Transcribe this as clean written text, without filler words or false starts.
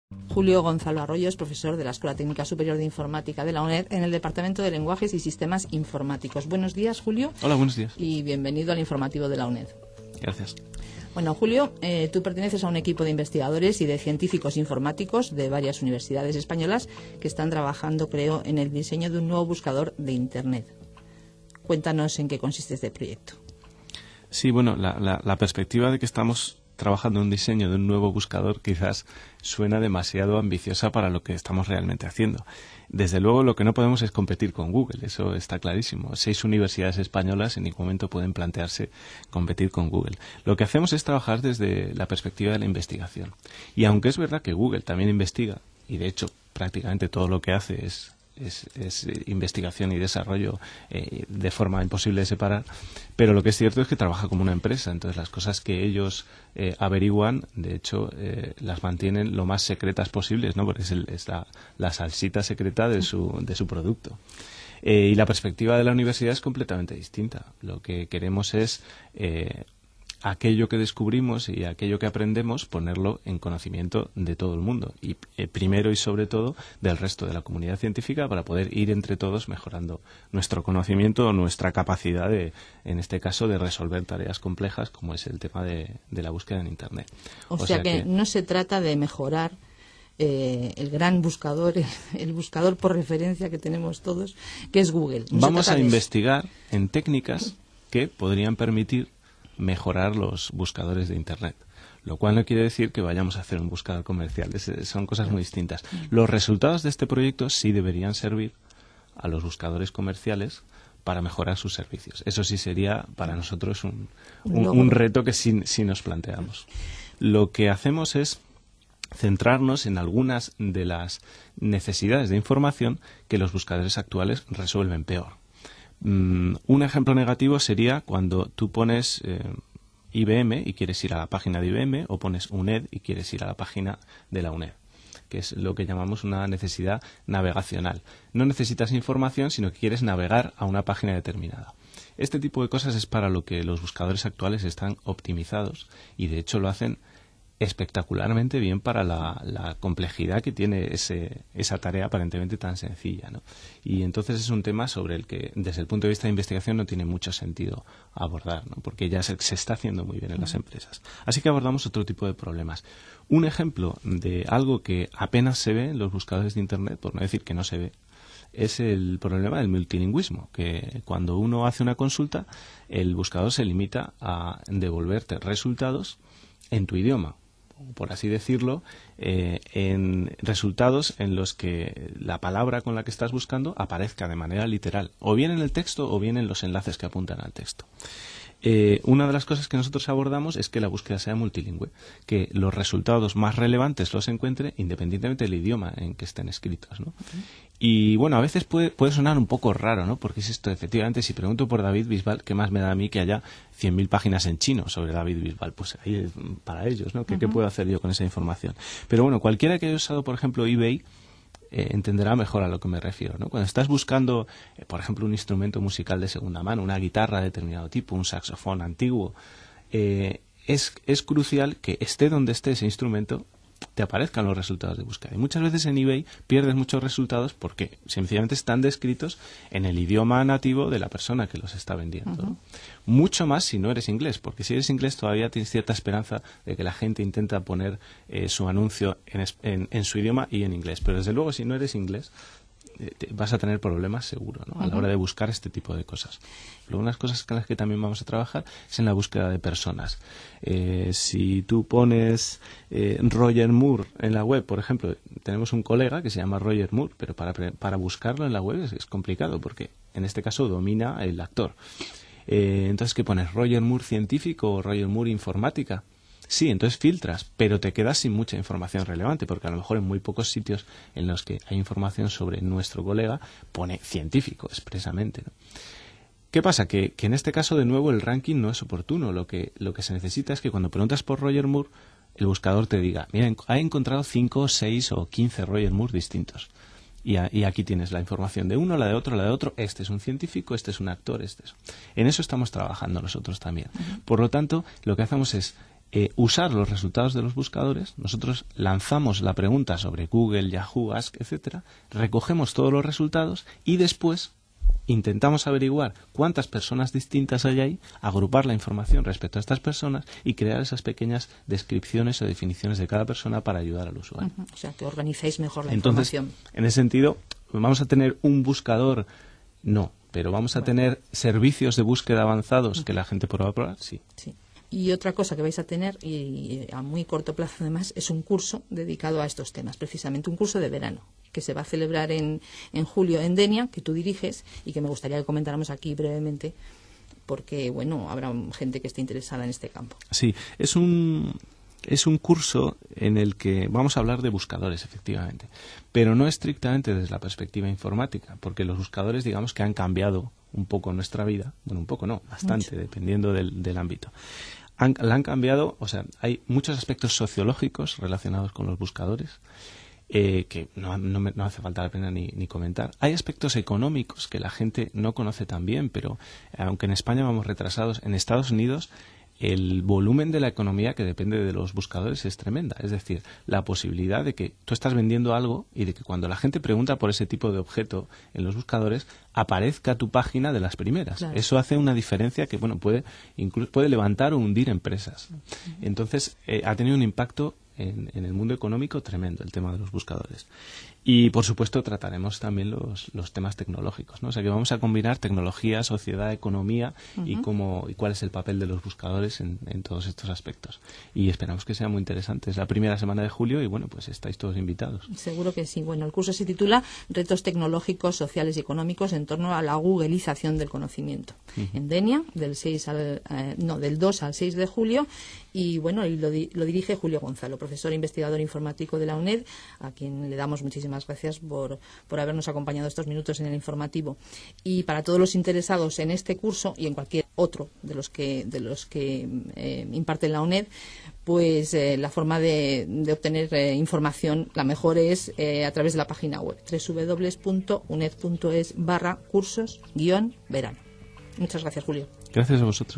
Julio Gonzalo Arroyo es profesor de la Escuela Técnica Superior de Informática de la UNED en el Departamento de Lenguajes y Sistemas Informáticos. Buenos días, Julio. Hola, buenos días. Y bienvenido al informativo de la UNED. Gracias. Bueno, Julio, tú perteneces a un equipo de investigadores y de científicos informáticos de varias universidades españolas que están trabajando, creo, en el diseño de un nuevo buscador de Internet. Cuéntanos en qué consiste este proyecto. Sí, bueno, la perspectiva de que estamos trabajando en un diseño de un nuevo buscador quizás suena demasiado ambiciosa para lo que estamos realmente haciendo. Desde luego lo que no podemos es competir con Google, eso está clarísimo. 6 universidades españolas en ningún momento pueden plantearse competir con Google. Lo que hacemos es trabajar desde la perspectiva de la investigación. Y aunque es verdad que Google también investiga, y de hecho prácticamente todo lo que hace es investigación y desarrollo de forma imposible de separar, pero lo que es cierto es que trabaja como una empresa, entonces las cosas que ellos averiguan, de hecho, las mantienen lo más secretas posibles, ¿no? Porque es la salsita secreta de su producto. Y la perspectiva de la universidad es completamente distinta. Lo que queremos es aquello que descubrimos y aquello que aprendemos, ponerlo en conocimiento de todo el mundo y primero y sobre todo del resto de la comunidad científica para poder ir entre todos mejorando nuestro conocimiento o nuestra capacidad en este caso, de resolver tareas complejas como es el tema de la búsqueda en Internet. O sea que no se trata de mejorar el gran buscador, el buscador por referencia que tenemos todos, que es Google. Vamos a investigar en técnicas que podrían permitir mejorar los buscadores de Internet, lo cual no quiere decir que vayamos a hacer un buscador comercial, son cosas muy distintas. Los resultados de este proyecto sí deberían servir a los buscadores comerciales para mejorar sus servicios. Eso sí sería para nosotros un reto que sí nos planteamos. Lo que hacemos es centrarnos en algunas de las necesidades de información que los buscadores actuales resuelven peor. Un ejemplo negativo sería cuando tú pones IBM y quieres ir a la página de IBM, o pones UNED y quieres ir a la página de la UNED, que es lo que llamamos una necesidad navegacional. No necesitas información, sino que quieres navegar a una página determinada. Este tipo de cosas es para lo que los buscadores actuales están optimizados y de hecho lo hacen espectacularmente bien para la complejidad que tiene esa tarea aparentemente tan sencilla, ¿no? Y entonces es un tema sobre el que desde el punto de vista de investigación no tiene mucho sentido abordar, ¿no? Porque ya se está haciendo muy bien en las empresas. Así que abordamos otro tipo de problemas. Un ejemplo de algo que apenas se ve en los buscadores de Internet, por no decir que no se ve, es el problema del multilingüismo, que cuando uno hace una consulta, el buscador se limita a devolverte resultados en tu idioma, por así decirlo, en resultados en los que la palabra con la que estás buscando aparezca de manera literal, o bien en el texto o bien en los enlaces que apuntan al texto. Una de las cosas que nosotros abordamos es que la búsqueda sea multilingüe, que los resultados más relevantes los encuentre independientemente del idioma en que estén escritos, ¿no? Y bueno, a veces puede sonar un poco raro, ¿no? Porque es esto, efectivamente, si pregunto por David Bisbal, ¿qué más me da a mí que haya 100.000 páginas en chino sobre David Bisbal? Pues ahí es para ellos, ¿no? ¿Qué puedo hacer yo con esa información? Pero bueno, cualquiera que haya usado, por ejemplo, eBay, entenderá mejor a lo que me refiero, ¿no? Cuando estás buscando, por ejemplo, un instrumento musical de segunda mano, una guitarra de determinado tipo, un saxofón antiguo, es crucial que esté donde esté ese instrumento, te aparezcan los resultados de búsqueda. Y muchas veces en eBay pierdes muchos resultados porque sencillamente están descritos en el idioma nativo de la persona que los está vendiendo, ¿no? Mucho más si no eres inglés, porque si eres inglés todavía tienes cierta esperanza de que la gente intenta poner su anuncio en su idioma y en inglés. Pero desde luego si no eres inglés vas a tener problemas seguro, ¿no? A la hora de buscar este tipo de cosas. Luego, unas cosas con las que también vamos a trabajar es en la búsqueda de personas. Si tú pones Roger Moore en la web, por ejemplo, tenemos un colega que se llama Roger Moore, pero para buscarlo en la web es complicado porque en este caso domina el actor. Entonces, ¿qué pones? ¿Roger Moore científico o Roger Moore informática? Sí, entonces filtras, pero te quedas sin mucha información relevante, porque a lo mejor en muy pocos sitios en los que hay información sobre nuestro colega pone científico expresamente, ¿no? ¿Qué pasa? Que en este caso, de nuevo, el ranking no es oportuno. Lo que se necesita es que cuando preguntas por Roger Moore, el buscador te diga, mira, ha encontrado 5, 6 o 15 Roger Moore distintos. Y aquí tienes la información de uno, la de otro, este es un científico, este es un actor, este es... En eso estamos trabajando nosotros también. Por lo tanto, lo que hacemos es usar los resultados de los buscadores. Nosotros lanzamos la pregunta sobre Google, Yahoo, Ask, etcétera, recogemos todos los resultados y después intentamos averiguar cuántas personas distintas hay ahí, agrupar la información respecto a estas personas y crear esas pequeñas descripciones o definiciones de cada persona para ayudar al usuario. O sea, que organizáis mejor la Entonces, información. En ese sentido, ¿vamos a tener un buscador? No, pero ¿vamos a tener servicios de búsqueda avanzados que la gente pueda probar? Sí. Sí. Y otra cosa que vais a tener, y a muy corto plazo además, es un curso dedicado a estos temas, precisamente un curso de verano, que se va a celebrar en julio en Denia, que tú diriges, y que me gustaría que comentáramos aquí brevemente, porque, bueno, habrá gente que esté interesada en este campo. Sí, es un curso en el que vamos a hablar de buscadores, efectivamente, pero no estrictamente desde la perspectiva informática, porque los buscadores, digamos que han cambiado un poco nuestra vida, bueno, un poco no, bastante, mucho, dependiendo del ámbito. La han cambiado, o sea, hay muchos aspectos sociológicos relacionados con los buscadores, que no hace falta la pena ni comentar. Hay aspectos económicos que la gente no conoce tan bien, pero aunque en España vamos retrasados, en Estados Unidos el volumen de la economía que depende de los buscadores es tremenda. Es decir, la posibilidad de que tú estás vendiendo algo y de que cuando la gente pregunta por ese tipo de objeto en los buscadores, aparezca tu página de las primeras. Claro. Eso hace una diferencia que, bueno, incluso puede levantar o hundir empresas. Entonces, ha tenido un impacto en el mundo económico tremendo el tema de los buscadores. Y, por supuesto, trataremos también los temas tecnológicos, ¿no? O sea, que vamos a combinar tecnología, sociedad, economía y cuál es el papel de los buscadores en todos estos aspectos. Y esperamos que sea muy interesante. Es la primera semana de julio y, bueno, pues estáis todos invitados. Seguro que sí. Bueno, el curso se titula Retos tecnológicos, sociales y económicos en torno a la googlización del conocimiento. En Denia, del 2 al 6 de julio. Y, bueno, lo dirige Julio Gonzalo, profesor e investigador informático de la UNED, a quien le damos muchísimas gracias por habernos acompañado estos minutos en el informativo. Y para todos los interesados en este curso y en cualquier otro de los que imparte la UNED, pues la forma de obtener información, la mejor es a través de la página web www.uned.es/cursos-verano. Muchas gracias, Julio. Gracias a vosotros.